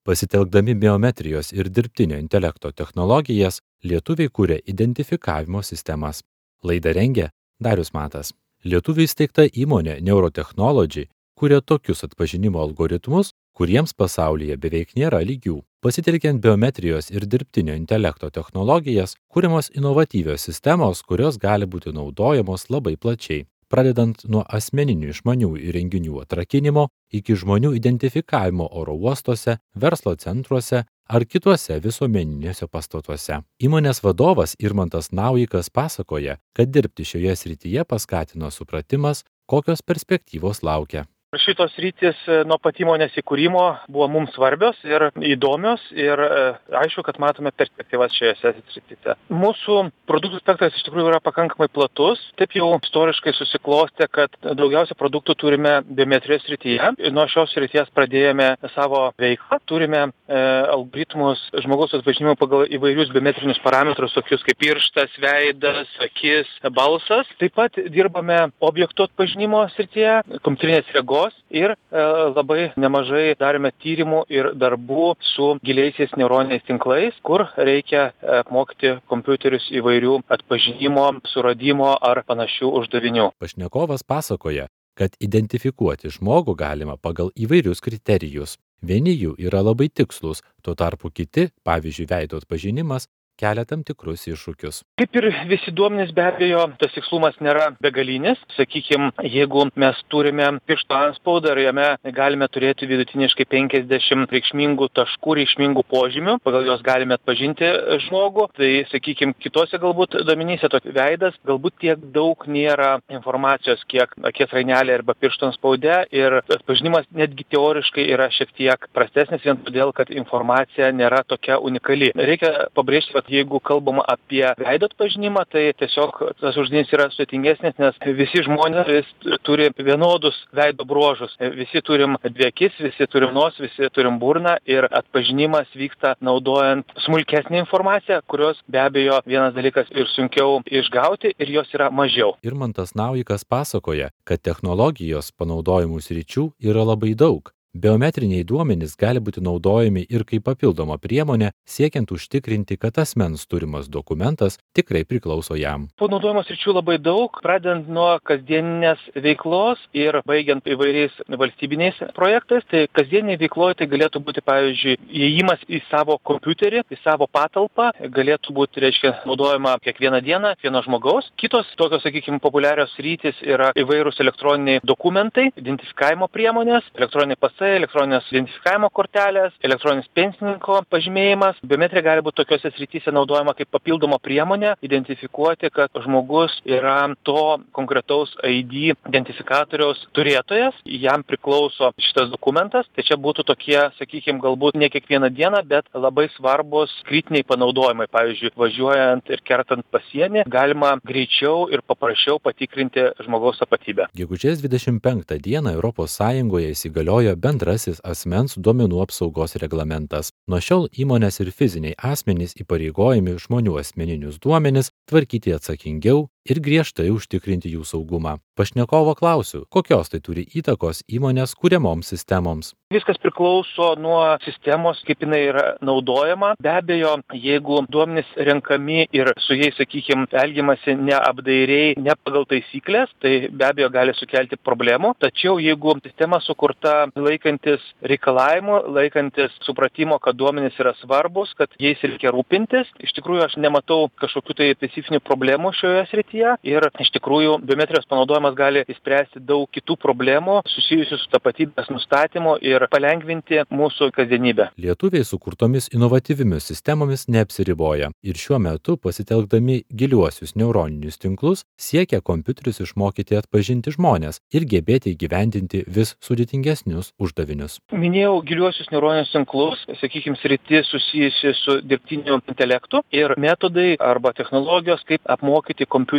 Pasitelkdami biometrijos ir dirbtinio intelekto technologijas, lietuviai kūrė identifikavimo sistemas. Laidą rengė Darius Matas. Lietuvių įsteigta įmonė Neurotechnology kūrė tokius atpažinimo algoritmus, kuriems pasaulyje beveik nėra lygių. Pasitelkiant biometrijos ir dirbtinio intelekto technologijas, kūriamos inovatyvios sistemos, kurios gali būti naudojamos labai plačiai. Pradedant nuo asmeninių išmanių įrenginių atrakinimo iki žmonių identifikavimo oro uostuose, verslo centruose ar kituose visuomeniniuose pastatuose. Įmonės vadovas Irmantas Naujikas pasakoja, kad dirbti šioje srityje paskatino supratimas, kokios perspektyvos laukia. Šitos sritys nuo pat įmonės įkūrimo buvo mums svarbios ir įdomios ir aišku, kad matome perspektyvas šioje srityse. Mūsų produktų spektras iš tikrųjų yra pakankamai platus. Taip jau istoriškai susiklostė, kad daugiausia produktų turime biometrijos srityje. Nuo šios srities pradėjome savo veiklą. Turime algoritmus žmogaus atpažinimo pagal įvairius biometrinius parametrus, tokius kaip pirštas, veidas, akis, balsas. Taip pat dirbame objektų atpažinimo srityje, kompiuterinės regos. Ir labai nemažai darėme tyrimų ir darbų su giliaisiais neuroniniais tinklais, kur reikia apmokyti kompiuterius įvairių atpažinimo, suradimo ar panašių uždavinių. Pašnekovas pasakoja, kad identifikuoti žmogų galima pagal įvairius kriterijus. Vieni jų yra labai tikslus, tuo tarpu kiti, pavyzdžiui, veido atpažinimas, kelia tam tikrus iššūkius. Kaip ir visi duomenys, be abejo, tas tikslumas nėra begalinis. Sakykime, jeigu mes turime piršto antspaudą ir jame galime turėti vidutiniškai 50 reikšmingų taškų, reikšmingų požymių, pagal juos galime atpažinti žmogų, tai, sakykime, kitose galbūt duomenyse toks veidas, galbūt tiek daug nėra informacijos, kiek akies rainelė arba piršto antspaude ir atpažinimas netgi teoriškai yra šiek tiek prastesnis vien todėl, kad informacija nėra tokia unikali. Reikia pabrėžti, kad jeigu kalbama apie veido atpažinimą, tai tiesiog tas uždavinys yra sudėtingesnis, nes visi žmonės turi vienodus veido bruožus. Visi turim dvi akis, visi turim nosį, visi turim burną ir atpažinimas vyksta naudojant smulkesnę informaciją, kurios be abejo vienas dalykas ir sunkiau išgauti ir jos yra mažiau. Irmantas Naujikas pasakoja, kad technologijos panaudojimų sričių yra labai daug. Biometriniai duomenys gali būti naudojami ir kaip papildoma priemonė, siekiant užtikrinti, kad asmens turimas dokumentas tikrai priklauso jam. Panaudojimo sričių labai daug, pradedant nuo kasdieninės veiklos ir baigiant įvairiais valstybiniais projektais. Tai kasdieniniai veikloje tai galėtų būti, pavyzdžiui, įėjimas į savo kompiuterį, į savo patalpą, galėtų būti, naudojama kiekvieną dieną vieno žmogaus. Kitos tokios, sakykime, populiarios sritys yra įvairūs elektroniniai dokumentai, identifikavimo priemonės, elektroniniai pasai, elektroninės identifikavimo kortelės, elektroninis pensininko pažymėjimas. Biometrija gali būti tokiose srityse naudojama kaip papildoma priemonė identifikuoti, kad žmogus yra to konkretaus ID identifikatoriaus turėtojas, jam priklauso šitas dokumentas. Tai čia būtų tokie, sakykime, galbūt ne kiekvieną dieną, bet labai svarbus kritiniai panaudojimai. Pavyzdžiui, važiuojant ir kertant pasienį, galima greičiau ir paprasčiau patikrinti žmogaus tapatybę. Gegužės 25 dieną ES įsigaliojo bendrasis asmens duomenų apsaugos reglamentas. Nuo šiol įmonės ir fiziniai asmenys įpareigojami žmonių asmeninius duomenis tvarkyti atsakingiau ir griežtai užtikrinti jų saugumą. Pašnekovo klausiu, kokios tai turi įtakos įmonės kuriamoms sistemoms. Viskas priklauso nuo sistemos, kaip jinai yra naudojama. Be abejo, jeigu duomenys renkami ir su jais, sakykime, elgiamasi neapdairiai, ne pagal taisyklės, tai be abejo gali sukelti problemų. Tačiau jeigu sistema sukurta laikantis reikalavimų, laikantis supratimo, kad duomenys yra svarbus, kad jais reikia rūpintis, iš tikrųjų aš nematau kažkokių tai specifinių problemų šioje srityje. Ir iš tikrųjų biometrijos panaudojimas gali išspręsti daug kitų problemų susijusių su tapatybės nustatymu ir palengvinti mūsų kasdienybę. Lietuviai sukurtomis inovatyviomis sistemomis neapsiriboja ir šiuo metu pasitelkdami giliuosius neuroninius tinklus siekia kompiuterius išmokyti atpažinti žmones ir gebėti įgyvendinti vis sudėtingesnius uždavinius. Minėjau giliuosius neuroninius tinklus, sakykime, sritis susijusi su dirbtiniu intelektu ir metodai arba technologijos, kaip apmokyti kompiuterį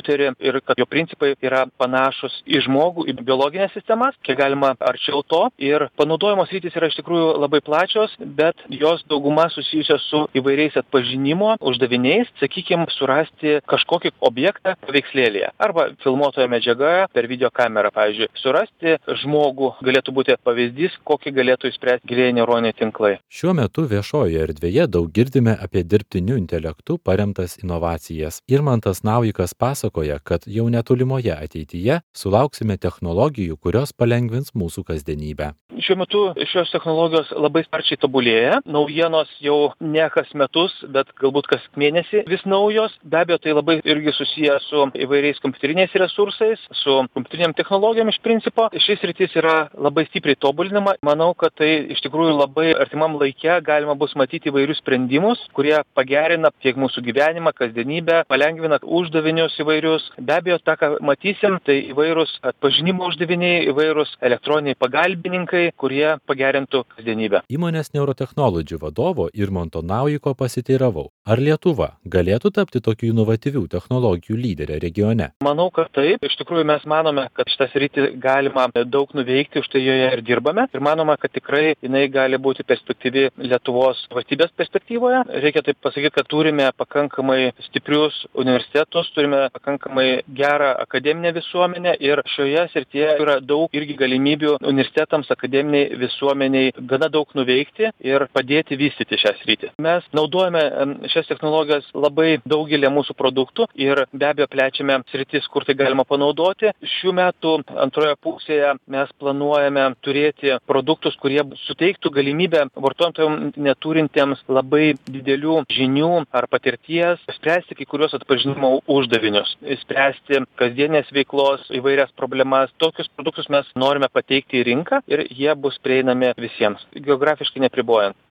kompiuterį ir kad jo principai yra panašūs į žmogų, į biologinės sistemas, kiek galima arčiau to. Ir panaudojimo sritys yra iš tikrųjų labai plačios, bet jos dauguma susijusios su įvairiais atpažinimo uždaviniais, sakykime, surasti kažkokį objektą paveikslėlėje arba filmuotoje medžiagoje per videokamerą, pavyzdžiui. Surasti žmogų galėtų būti pavyzdys, kokį galėtų išspręsti gilieji neuroniniai tinklai. Šiuo metu viešojoje erdvėje daug girdime apie dirbtiniu intelektu paremtas inovacijas. Irmantas Naujikas pasakoja, kad jau netolimoje ateityje sulauksime technologijų, kurios palengvins mūsų kasdienybę. Šiuo metu šios technologijos labai sparčiai tobulėja. Naujienos jau ne kas metus, bet galbūt kas mėnesį vis naujos. Be abejo, tai labai irgi susiję su įvairiais kompiuteriniais resursais, su kompiuteriniam technologijom iš principo. Šis rytis yra labai stipriai tobulinama. Manau, kad tai iš tikrųjų labai artimam laike galima bus matyti įvairius sprendimus, kurie pagerina tiek mūsų gyvenimą, kasdienybę, palengvina uždavinius įvairius. Be abejo, tą, ką matysim, tai įvairūs atpažinimo uždaviniai, įvairūs elektroniniai pagalbininkai, kurie pagerintų kasdienybę. Įmonės Neurotechnology vadovo Irmanto Naujiko pasiteiravau, ar Lietuva galėtų tapti tokių inovatyvių technologijų lyderė regione? Manau, kad taip. Iš tikrųjų, mes manome, kad šitą sritį galima daug nuveikti, už tai joje ir dirbame. Ir manoma, kad tikrai jinai gali būti perspektyvi Lietuvos valstybės perspektyvoje. Reikia taip pasakyti, kad turime pakankamai stiprius universitetus, turime pakankamai gerą akademinę visuomenę ir šioje srityje yra daug irgi galimybių universitetams, akademiniai visuomeniai gana daug nuveikti ir padėti vystyti šią sritį. Mes naudojame šias technologijas labai daugelį mūsų produktų ir be abejo plečiame sritis, kur tai galima panaudoti. Šių metų antroje pusėje mes planuojame turėti produktus, kurie suteiktų galimybę vartotojams neturintiems labai didelių žinių ar patirties spręsti kai kuriuos atpažinimo uždavinius, spręsti kasdienės veiklos įvairias problemas. Tokius produktus mes norime pateikti į rinką ir jie bus prieinami visiems, geografiškai nepribojant.